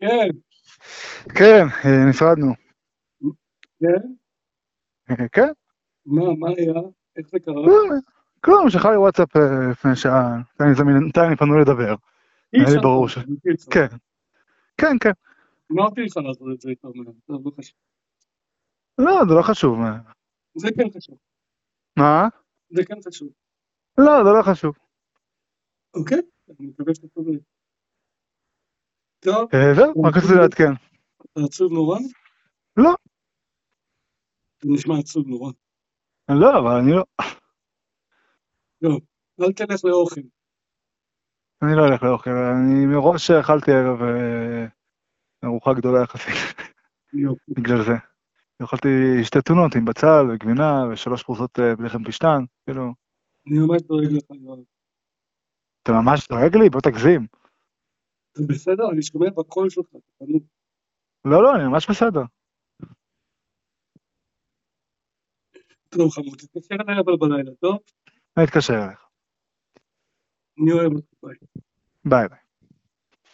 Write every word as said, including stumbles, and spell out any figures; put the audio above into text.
כן. כן, נפרדנו. כן? כן? מה, מה היה? איך זה קרה? כלום, שלחה לי וואטסאפ לפני שעה, נתן לי פנו לדבר. היא היה לי שלחה ברור ש... לך, בקיצור. כן, כן, כן. אמרתי לך לעשות את זה יותר מהר, זה לא חשוב. לא, זה לא חשוב. זה כן חשוב. מה? זה כן חשוב. לא, זה לא חשוב. אוקיי? אני מקווה שאתה צודק. טוב. זהו, רק רציתי לעדכן. אתה עצוב נורא? לא. זה נשמע עצוב נורא. לא, אבל אני לא. לא, אל תלך לאוכל. אני לא הולך לאוכל, אני מראש אכלתי ערב ארוחה גדולה יחסית. יופי. בגלל זה. אכלתי שתי טונות עם בצל וגבינה ושלוש פרוסות לחם פשטן, כאילו. אני ממש דואג לך, יואב. אתה ממש דואג לי? בוא תגזים. זה בסדר? אני שומע בקול שלך, תפנו. לא, לא, אני ממש בסדר. טוב חמוד, תתקשר אליי אבל בלילה, טוב? אני אתקשר אליך. אני אוהב אותך, ביי. ביי ביי.